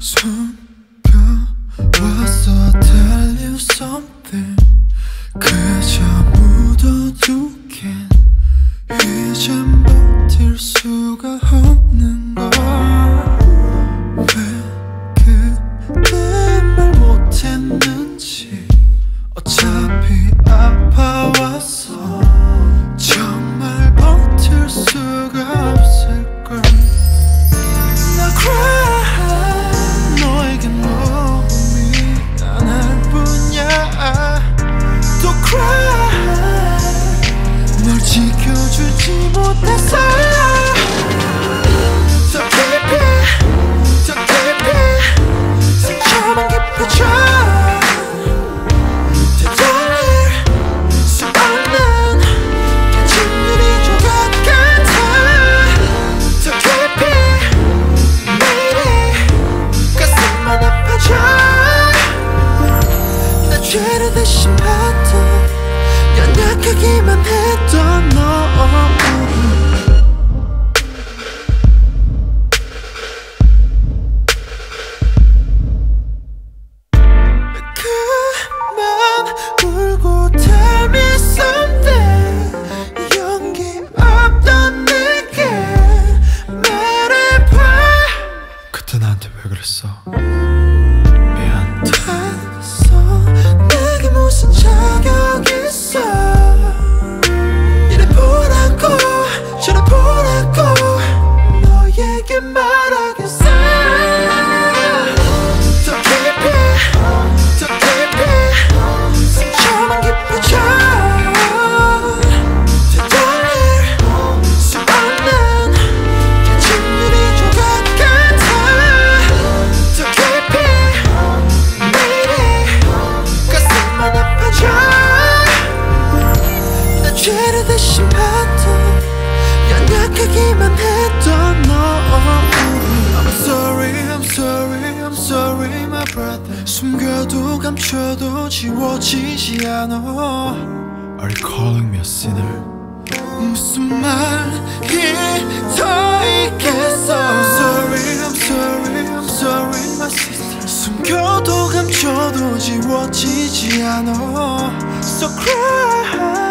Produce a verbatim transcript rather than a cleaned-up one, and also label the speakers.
Speaker 1: 숨겨왔어 tell you something 그저 묻어두긴 이젠 버틸 수가 없는 걸 왜 그때 말 못했는지 어차피 아파왔어 정말 버틸 수가 없을걸 나 cry 너에게 너무 미안할 뿐이야 또 cry 널 지켜주지 못해서 더 깊이 더 깊이 상처만 깊어져 되돌릴 수 없는 진율이 조각 같아 더 깊이 매일이 가슴만 아파져 나 죄를 대신 받던 연약하기만 했던 너 그만 울고 tell me something 용기 없던 내게 말해봐 그때 나한테 왜 그랬어 미안 됐어 내게 무슨 자격 있어 이래 보라고 저래 보라고 너에게 말하겠어 더 깊이 더 깊이 상처만 깊어져 되돌릴 수 없는 진율이 조각 같아 더 깊이 매일이 가슴만 아파져 나 죄를 대신 받던 연약하기만 했던 너 I'm sorry I'm sorry I'm sorry my brother 숨겨도 감춰도 지워지지 않아 Are you calling me a sinner 무슨 말이 더 있겠어 I'm sorry I'm sorry I'm sorry my sister 숨겨도 감춰도 지워지지 않아 So cry